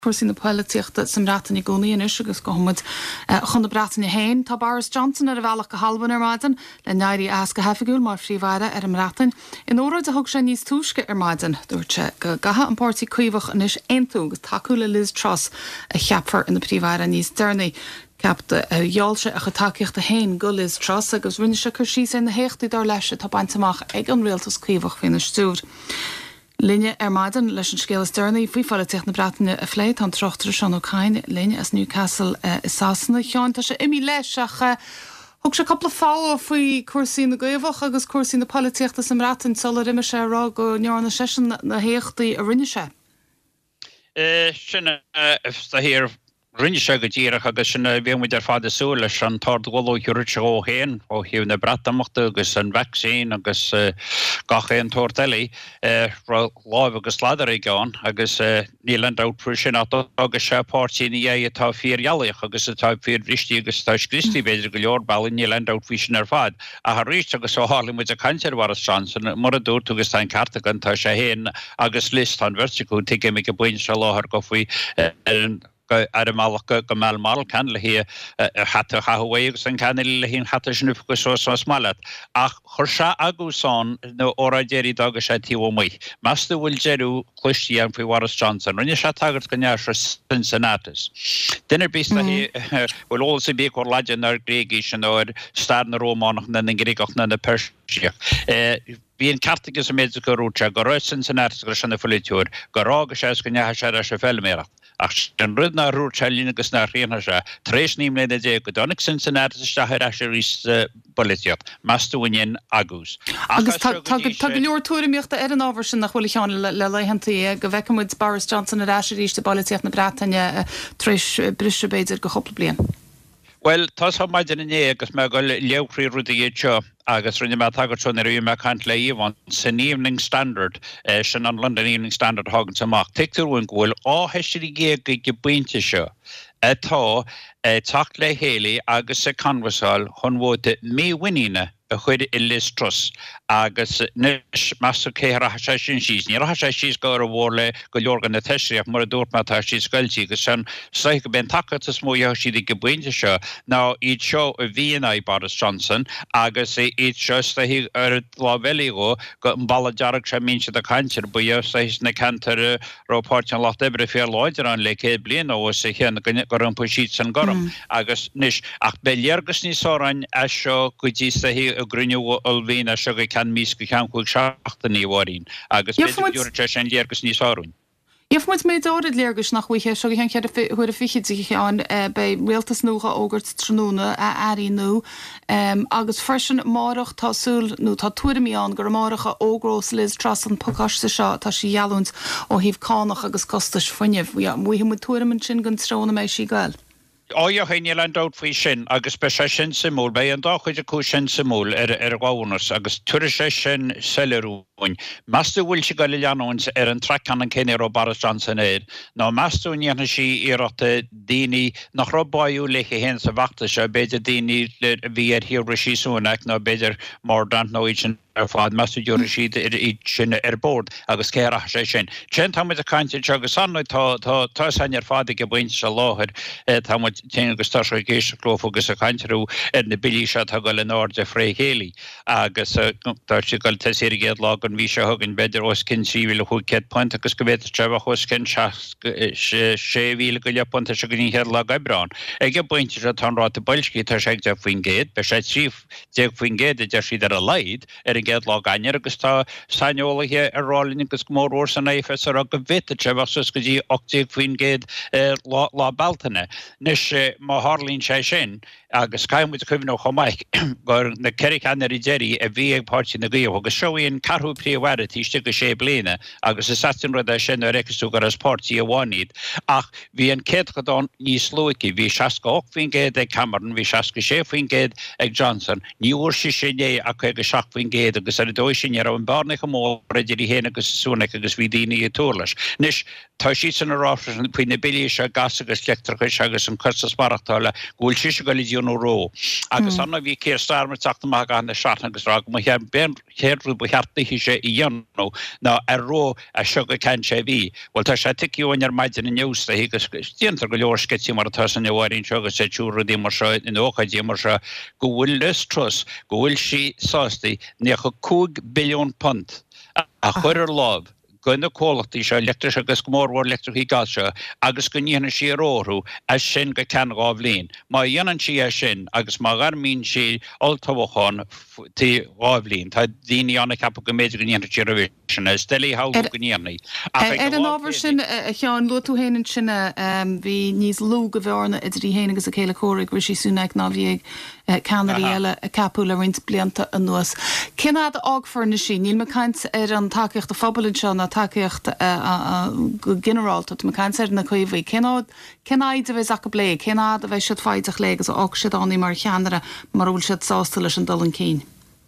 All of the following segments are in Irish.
Cuasaí na Poilíochta san Breataine Gcónaíon agus go hamid chun na Breataine hain tá Boris Johnson ar a bhealach go halban ar maidin le neirí as go hefigúil mar phríomhmhaire ar an Breataine. In óráid a thug sé níos túisce ar maidin dúirte go gatha an pártaí cuimhach inis aontu agus takeú le Liz Truss a cheapfar in na phríomhmhaire níos dearnaí. Ceapta gheallse a chatáceocht a hain go Liz Truss agus rinne se chur síos na héachtaí dar leis tá bainteach ag an rialtas cuimhach faoin na stúr. Linne ar maidin leis an scéal stearnaí faoi Poilíocht na Breataine a phléid an trochttar Sean O'Kane linne as Newcastle is Sasanna Seán tá sé imi leis ach thug sé coppla fáil faoi cuasaí na Gaelmhach agus cuasaí na Poilíochta sa Breataine solar imime sé rá go nearna sesin na héachtaí a rinne sé. Sinna hir rinne se go ddíireach agus sinna bhíon ar fád súil leis an tard ghilú thuirt ó héin ó hiú na Breatamochta agus an vaccín agus gacha an tuairtealaí láimh agus ládar i gán agus níl an dátrú sin agus sé pártaí na tá fíorhealaíoch agus tá fíorhristí agus tá scristí beidir go leor bailí níl an dátrú sin ar fad a ríist agus ó hála muid a cancer war Johnson mar a dúirt agus tá cartagan tá sé héin agus list an verticú tuige mi go buin se láthar go faoi ar a malach go mal mal can le hi hatte hahuegus an can le hin hatte snuf go so smalat ach chorsa agusán no oragéri dagus sé tíó mai master will jeru Christy an fi Boris Johnson rinne se tagart gannne Cincinnatus dinner beast hi will also be or legend ar Gregish or star na Románach na Greigach na Persia Bhíon cartagus a méid go rúte go roiid Cincinnatus go sinna fuliúr go rágus sé gannne sé se fellméach ach den rudna rúr telín agus na riana se tréis nímle de dé go donnig Cincinnatus stair a se rís Poilíocht Mastúin agus. Agus tá leor túirimíochta ar an ábhar sin nach bhfuil teán le leihantaí go bhheicimid Boris Johnson a ráise ríiste Poilíocht na Breataine tréis brise beidir go chopla blian. Well, tás ha maidin in agus me go leochrí rudaí seo agus rinne me tagart ar me cant le íhhain san Evening Standard sin an London Evening Standard hagan samach. Teictarúin ghfuil áheisirí géag go buinte seo atá tacht le héalaí agus sa canvasáil chun bhóta míhuiíne a chuid I Liz Truss agus nis measú cé ratha sin síos. Ní ratha síos go ar bhór le go leorgan na teisiíach mar a dúirt tá síos scoiltí agus san sa go ben takeart is móíoch siad go buinte seo. Ná iad seo a bhíon Boris Johnson agus iad seo hí ar lábhelí go an balla dearach sé mín se a cantir buíoh sa na cantar rópáirte an Locht Ebre fé láidir an le cé blian ó sa chéanna go an puisiid san goram agus nis ach beléargus níos árain a seo go dtí sa hí a grunne olbhín a seo go can mís go cean chuig seachtaí bhhaín agus beidir sin léargus níos áún. If muid méid áid léargus nach bhuiche so hen chuir a fichiid an bei réaltas nócha ógurt tróna a airí nó agus freisin marach tásúl nó tá tuairimíán gur marcha ógrós Liz Truss an pocáiste seo tá sí jaúnt ó híh cánach agus costas funineh muhí mu tuairimn sin gan tróna mééis sí gail. Áio haine an dat faoi sin agus be sé sin simúl bei an dáchuid a cú sin simúl ar gáhanas agus tuair sé sin sellerúin. Meastú bhfuil si go le leanúins ar an trechan an céine ó Boris Johnson éid. Ná meastú níana sí iireachta daoine nach robbáú leiche hen sa bhachta se beidir daoine bhí ar hiúra síúnach ná beidir mór dan nó sin ar fád meastú dúra siad sin ar bord agus céire sé sin. Sin táid a caiinte agus anid tá san ar fád go buinte se láthir táid te agus tá géisi glófogus a caiinteú ar na bilí se tá go le náir de fré chéalaí agus tá si goil teir géad lá an bhí se thugann beidir os cin síhíle chu ce point agus go bhéidir treh chus cin sé bhíle go le ponta se go ní head le gabrán. Ag go buinte se tárá a bolcí tar sé de faoin géad, be sé tríomh de faoin géad a de siad ar a leid ar an géad lá gaiine agus tá saineolathe ar rálinn agus mór san éifes ar a go bhite treh sus go dtí 8 faoin géad lá baltainine. Nis má hálín sé sin agus caiimmuid a cuimhnó chomáich gur na ceirichannar I déirí a bhí ag páirtí na gaíomh agus seoíonn carthú príomhhaire tíiste go sé bliana agus is satin rud sin a réicú gur as pártí a bháíd ach bhí an céadchadán níos slóici bhí 68 faoin géad ag Cameron bhí 66 faoin géad ag Johnson ní uair si sinné a chu go 6 faoin géad héad agus ar dóis sin ar an barnach mór idir í héna agus súnach agus bhí daoine túlas. Nis tá sí san aráfras an puoine bilí se gas agus leachtracha agus an costas marachtála gúil si go líúnú ró. Agus anna bhí céir starmar teachtamach an na seaachna agus rá go ben chéirú bu cheartta hí sé í dhéanú ná ar ró a sega can sé bhí. Bhil tá sé tiiciúin ar maidin na neústa agus díantar go leor sketí mar tá san nehaín se agus sé túra dí mar se in ócha dí mar se go bhfuil listras go bhfuil si sástaí necha 2 billiún punt a chuir láb gona cólachtaí se lechtris agus go mórhór lechtrisí gáise agus go níana si róú a sin go cean gá bhlín. Má dhéanaan si a sin agus má garmín si oltáhaáin tí gáblín, Tá daoine anna cappa go méidir go níana Eurovision is stelí ha go níanaí. An ábhar sin cheán lu tú héanaan sinna bhí níos lú go bhharna idirí héana agus a chéile córaigh gur sí súnaigh ná bhíag ceanirí eile a capúla rint blianta an nuas. Cinad ágfar na sin, níl me caint ar an takeíocht a fphobalainn seo na takeíocht generálta me caint ar na chuomhí. Cinad a bheith a blé, cinad a bheith siad fáideach le agus ag siad aní mar cheanara mar bhfuil siad sásta leis an dul an cín.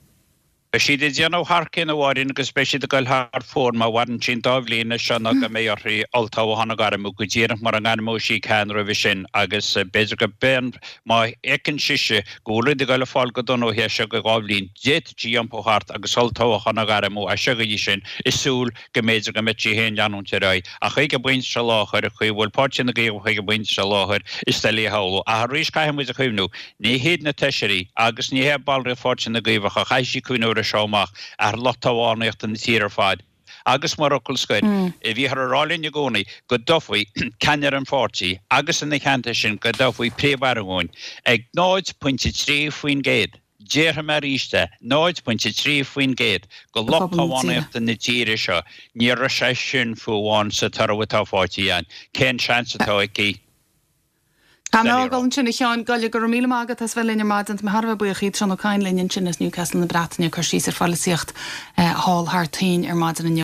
Si did déanú harcin a bhhain agus speisi de goil haar fór má bhain sin dábhlína sena go méorí altáhanna garmú go ddíanach mar an animó sí cean roih sin agus beidir go ben má ecin siise goúla de goile fáil go donú hé se go gáblín déit díampóhart agus altáhanna garmú a se go dhí sin isúl go méidir go mití héon deanún terá a chu go buint se láthir a chu bhfuil páirtin na ggéh chu go buint se láthir is stelí háú a ríos caiim a chuimnú ní héad na teisiirí agus ní hé ballre fáirtin na ggéh a chaisi cúnú seomach ar lotáhánaíocht an tíar fáid. Agus mar ocul scoid, I bhí ar a rálinn gcónaí go dofhaí ceanar an fáirtí, agus in na cheanta sin go dofhaí príomhharagóin ag 9.3 faoin géad. Déirtha mar ríiste 9.3 faoin géad go lotáhánaíocht an na tíire seo, níor a sé sin fuháin sa tarhatá fáirtí an. Cén seans atá ag Gáil sinna cheán goile gur míle agad as bheith líine maidint me Harbh buíochaí tro ó caiin líonn sin is Newcastle na Bretainine chu síos ar fáilíocht hall thart 10 ar maidin